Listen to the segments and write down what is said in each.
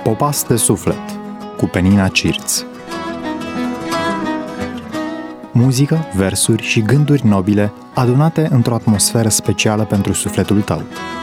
Popas de suflet cu Penina Cirț. Muzică, versuri și gânduri nobile adunate într-o atmosferă specială pentru sufletul tău.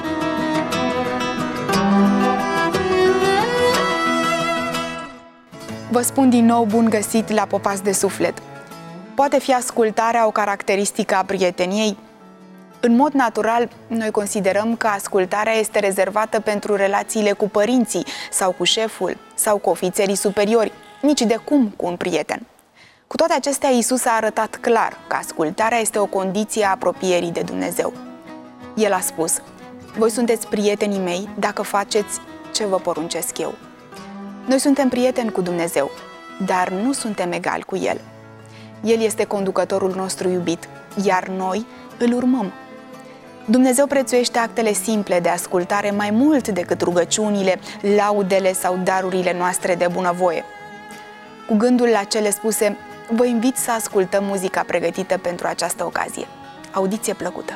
Vă spun din nou bun găsit la Popas de suflet. Poate fi ascultarea o caracteristică a prieteniei? În mod natural, noi considerăm că ascultarea este rezervată pentru relațiile cu părinții sau cu șeful sau cu ofițerii superiori, nici de cum cu un prieten. Cu toate acestea, Iisus a arătat clar că ascultarea este o condiție a apropierii de Dumnezeu. El a spus: voi sunteți prietenii mei dacă faceți ce vă poruncesc eu. Noi suntem prieteni cu Dumnezeu, dar nu suntem egali cu El. El este conducătorul nostru iubit, iar noi îl urmăm. Dumnezeu prețuiește actele simple de ascultare mai mult decât rugăciunile, laudele sau darurile noastre de bunăvoie. Cu gândul la cele spuse, vă invit să ascultăm muzica pregătită pentru această ocazie. Audiție plăcută!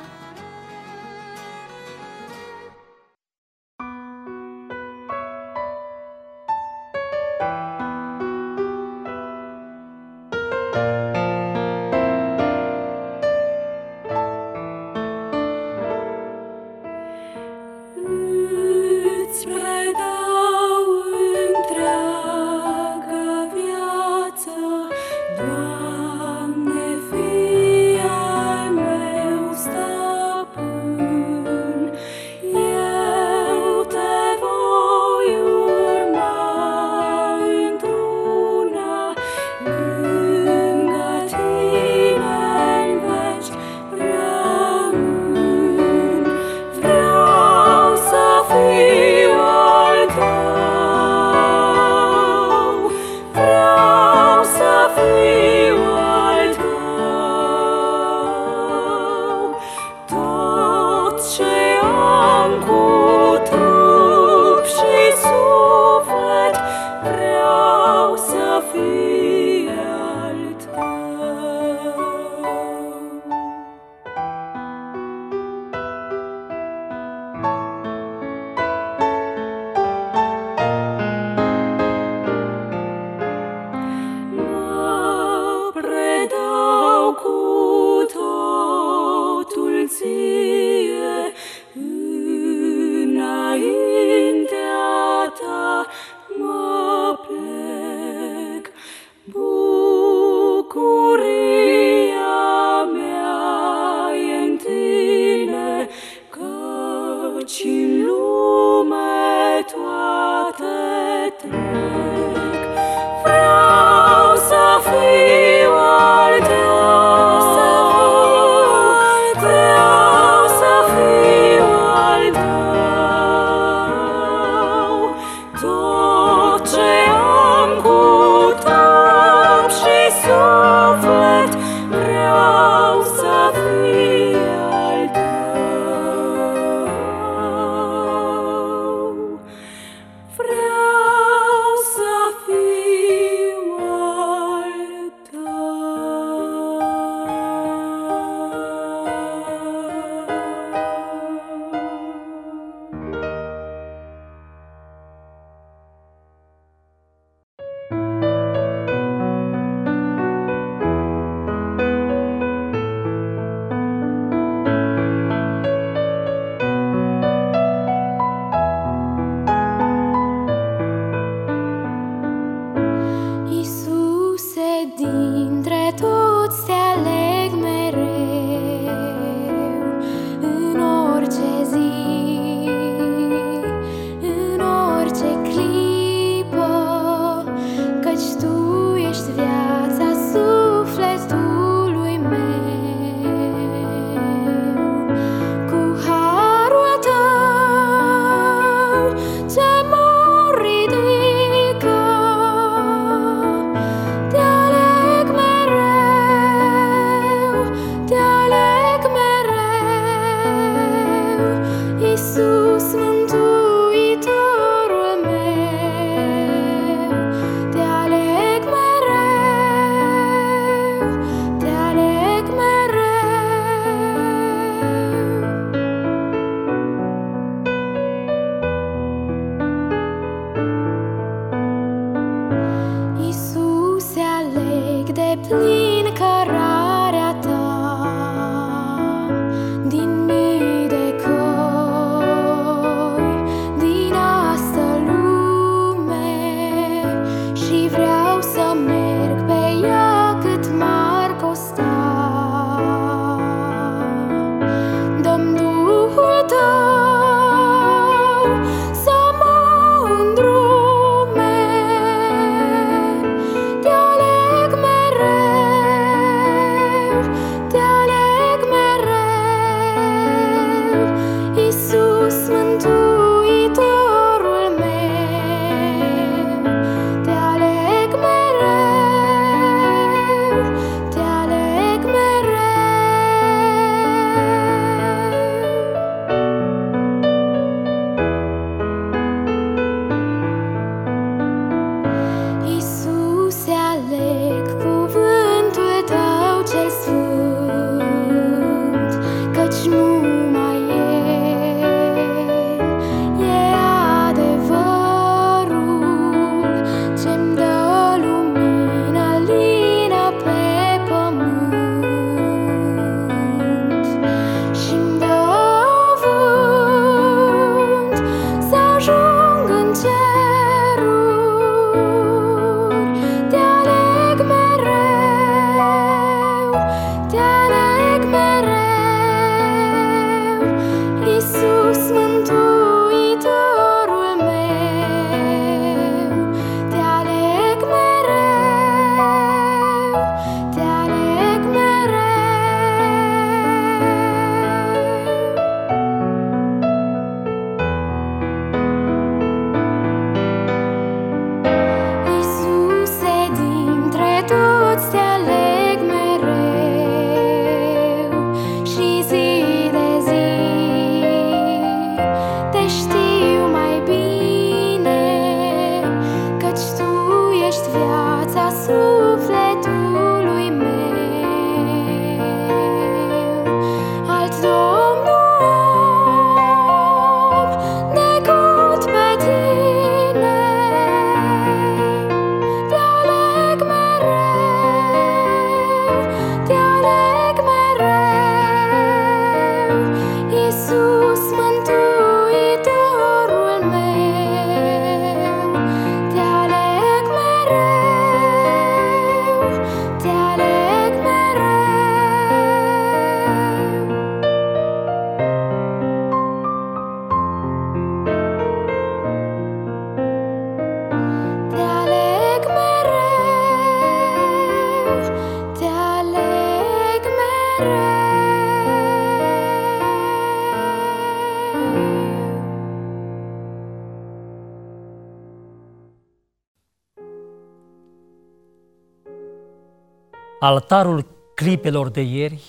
altarul clipelor de ieri,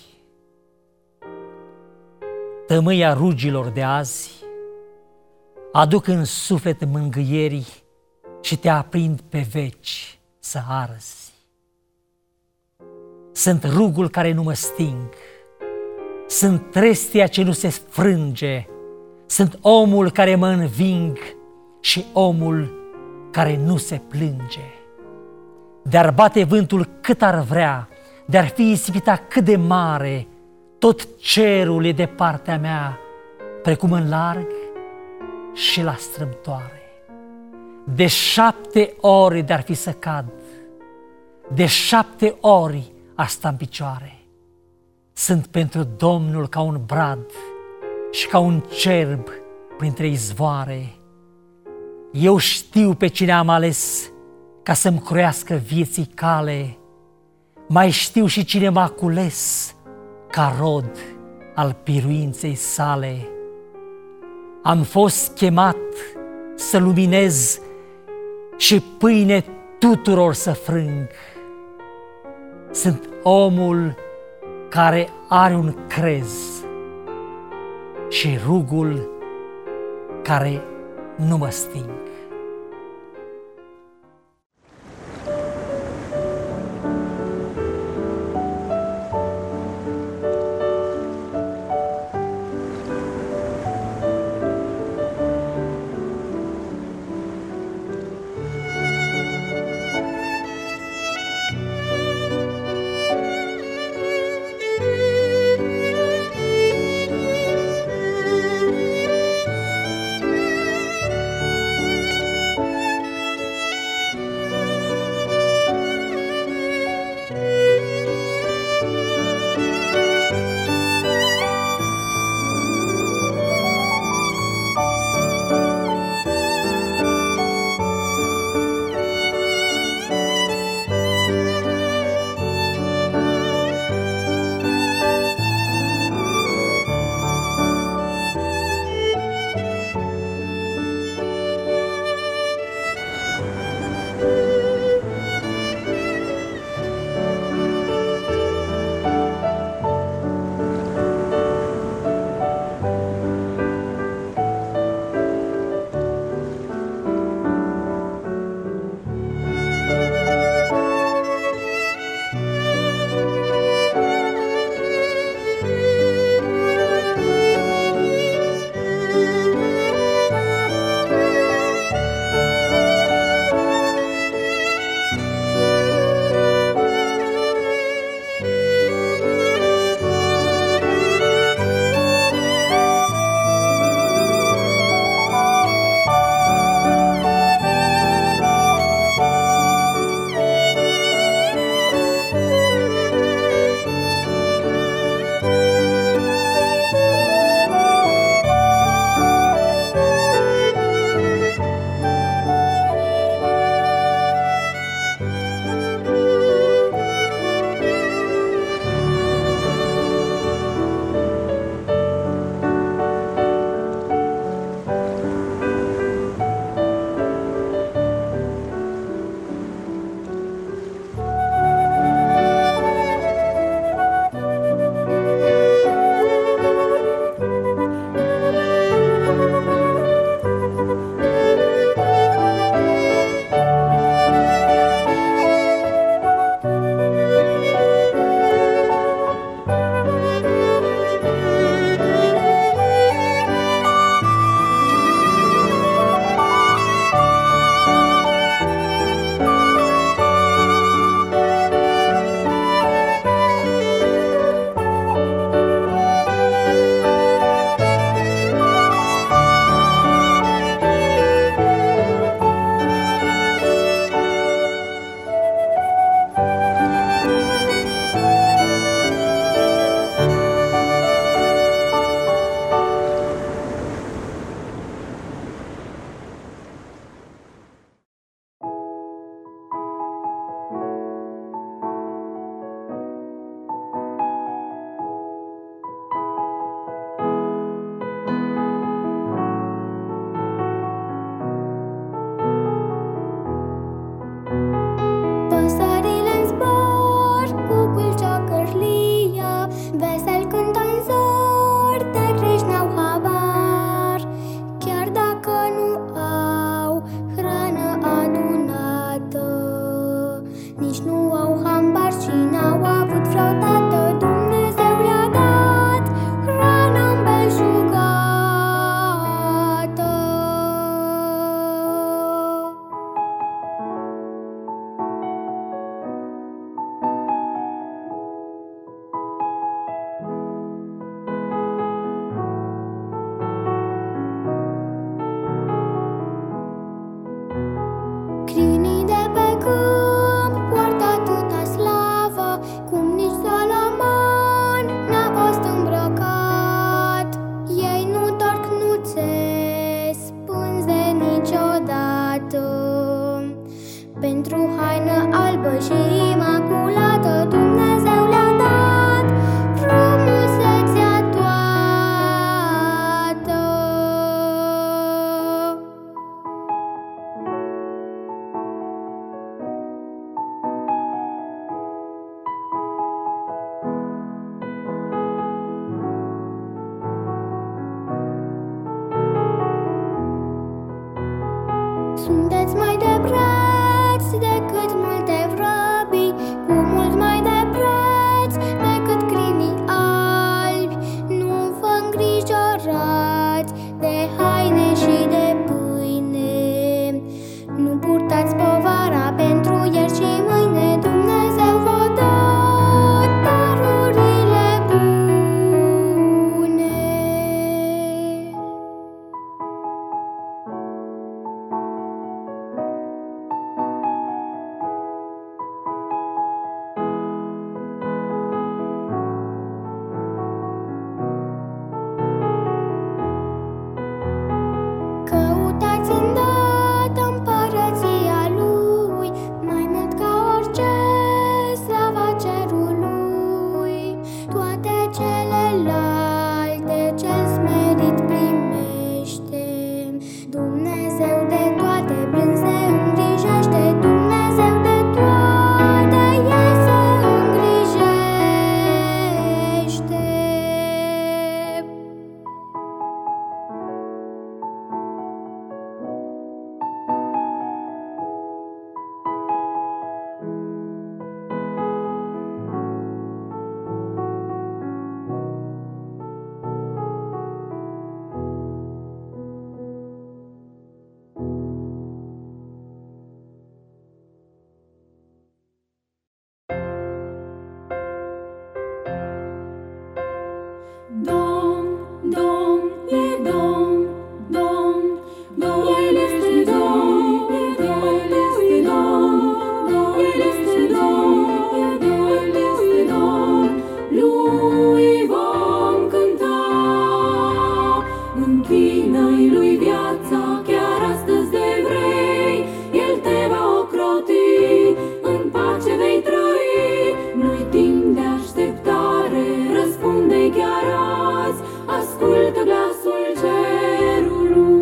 tămâia rugilor de azi, aduc în suflet mângâierii și te aprind pe veci să arzi. Sunt rugul care nu mă sting, sunt trestia ce nu se frânge, sunt omul care mă înving și omul care nu se plânge. De-ar bate vântul cât ar vrea, de-ar fi isipita cât de mare, tot cerul e de partea mea, precum în larg și la strâmtoare. De 7 ori de-ar fi să cad, de 7 ori aș sta în picioare. Sunt pentru Domnul ca un brad și ca un cerb printre izvoare. Eu știu pe cine am ales ca să-mi croiască vieții cale, mai știu și cine m-a cules ca rod al biruinței sale. Am fost chemat să luminez și pâine tuturor să frâng. Sunt omul care are un crez și rugul care nu mă sting. Sunteți mai de preț decât multe vrăbii, cu mult mai de preț decât crinii albi. Nu vă îngrijorați de haine și de pâine, nu purtați povara pentru ieri și mâine. Dumnezeu vă dă darurile bune. Căutați îndată împărăția Lui, mai mult ca orice, slava cerului. Toate celelalte cel smerit primește. Dumnezeu de toate plâns se îngrijește. Dumnezeu de toate El se îngrijește. Domn, Domn, e Domn, Domn, Domn, El este Domn, El este Domn, El este Domn, El este Domn, Lui vom cânta, închină-i Lui viața, chiar astăzi de vrei, El te va ocroti, în pace vei trăi, nu-i timp de așteptare, răspunde-i chiar azi, ascultă glasul cerului.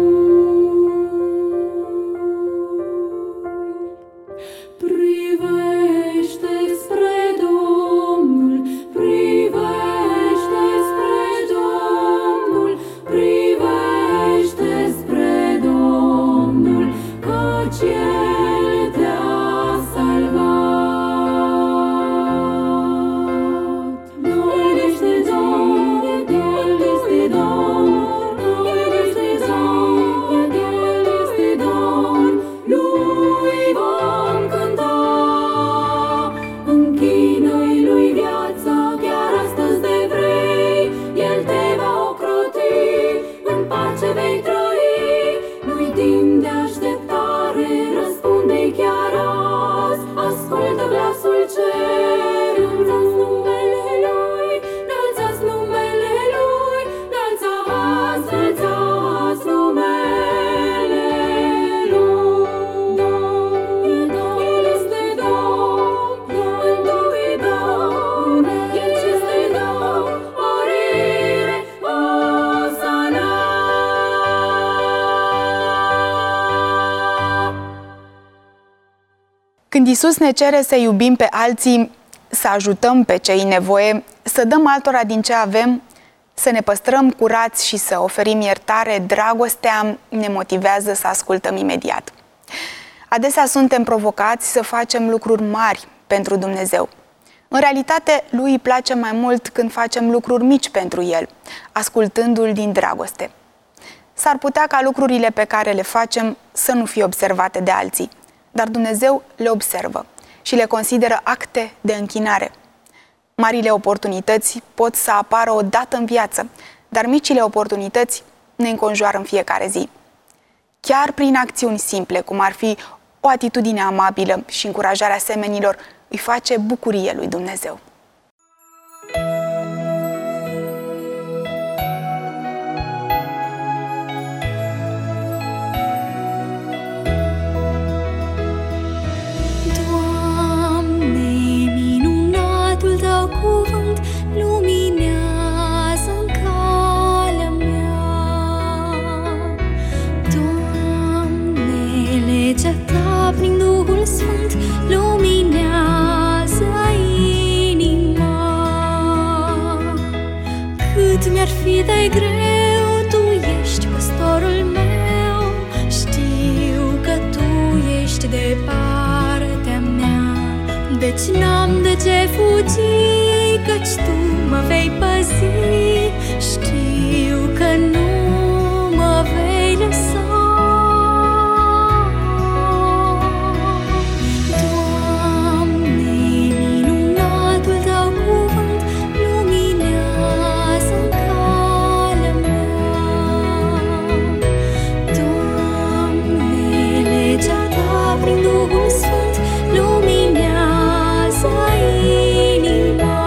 Privește spre Domnul, privește spre Domnul, privește spre Domnul, căci El te-a salvat. El este Domn, El este Domn, El este Domn, El este Domn, Lui vom cânta, închină-i Lui viața, chiar astăzi de vrei, El te va ocroti, în pace vei trăi, nu-i timp de așteptare, răspunde-i chiar azi, ascultă glasul cerului. Înălțați numele Lui, înălțați numele Lui. El este Domn, întâi Domn, El este Domn, orire, Osana. Când Iisus ne cere să iubim pe alții, să ajutăm pe cei în nevoie, să dăm altora din ce avem, să ne păstrăm curați și să oferim iertare, dragostea ne motivează să ascultăm imediat. Adesea suntem provocați să facem lucruri mari pentru Dumnezeu. În realitate, Lui îi place mai mult când facem lucruri mici pentru El, ascultându-L din dragoste. S-ar putea ca lucrurile pe care le facem să nu fie observate de alții, dar Dumnezeu le observă și le consideră acte de închinare. Marile oportunități pot să apară o dată în viață, dar micile oportunități ne înconjoară în fiecare zi. Chiar prin acțiuni simple, cum ar fi o atitudine amabilă și încurajarea semenilor, îi face bucurie lui Dumnezeu. Cuvânt luminează în calea mea. Doamne, legea Ta prin Duhul Sfânt luminează inima. Cât mi-ar fi de greu, Tu ești păstorul meu. Știu că Tu Nici n-am de ce fugi, căci tu mă vei păzi. Știu că nu mă vei lăsa. Doamne, minunatul Tău cuvânt luminează-n calea mea. Doamne, legea Ta prin Duhul Sfânt luminează inima.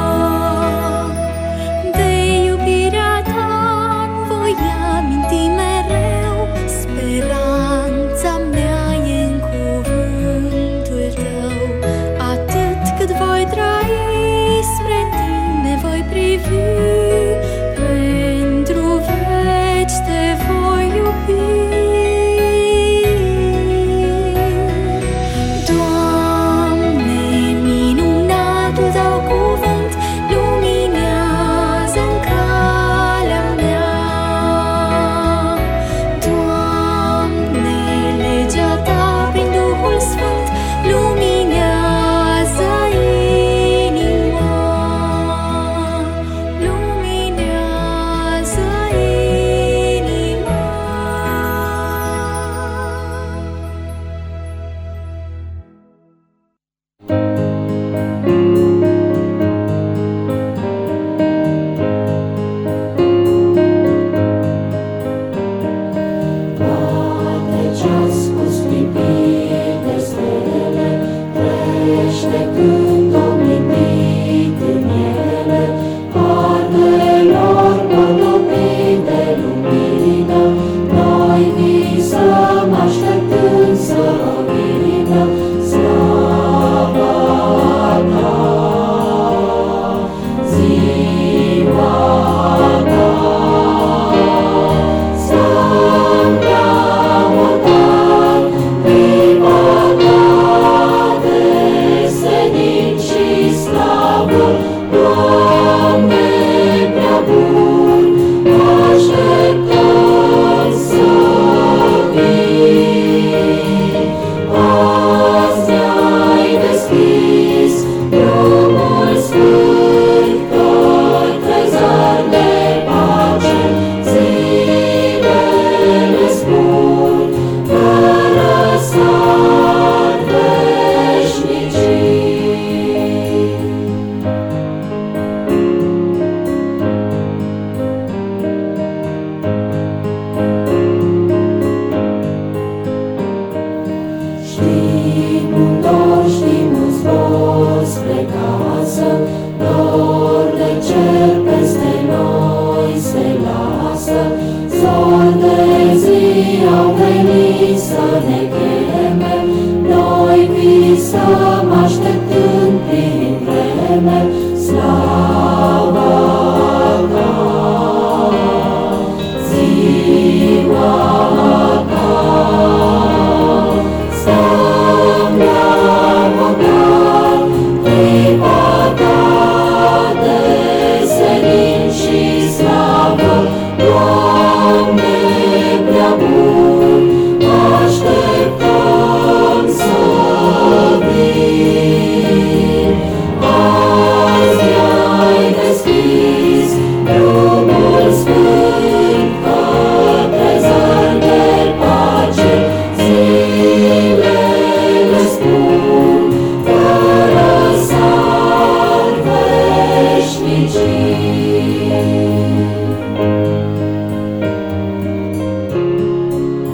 De iubirea Ta voi aminti mereu, speranța mea e în cuvântul Tău. Atât cât voi trăi, spre Tine voi privi, pentru veci Te voi iubi. Doamne, minunatul Tău cuvânt luminează-n calea mea. Doamne, legea Ta prin Duhul Sfânt luminează inima. Luminează inima. Poate ce-a spus lipit de stele, trește când omintit în ele, ardelor potopit de lumină, noi visăm așteptând să vină slava Ta, ziua Ta. Să-mi laudăm clipa Ta de senin și slavă, Doamne prea bun, așteptăm să vii. Azi ne-ai deschis drumul sfânt către zări de pace, zilele spun fără sar veșnicii. Știm un dor, știm un zbor spre casă, dor de cer peste noi se lasă. Zori de zi au venit să ne cheme, noi visăm așteptând prin vreme slava Ta, ziua Ta. Să-mi laudăm clipa Ta de senin și slavă, Doamne prea bun, așteptăm să vii. Azi ne-ai deschis drumul sfânt către zări de pace, zilele spun fără sar veșnicii.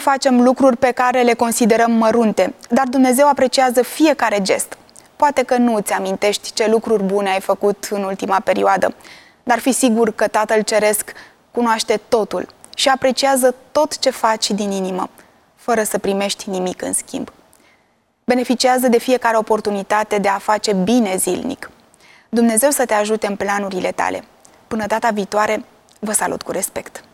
facem lucruri pe care le considerăm mărunte, dar Dumnezeu apreciază fiecare gest. Poate că nu îți amintești ce lucruri bune ai făcut în ultima perioadă, dar fi sigur că Tatăl Ceresc cunoaște totul și apreciază tot ce faci din inimă, fără să primești nimic în schimb. Beneficiază de fiecare oportunitate de a face bine zilnic. Dumnezeu să te ajute în planurile tale. Până data viitoare, vă salut cu respect!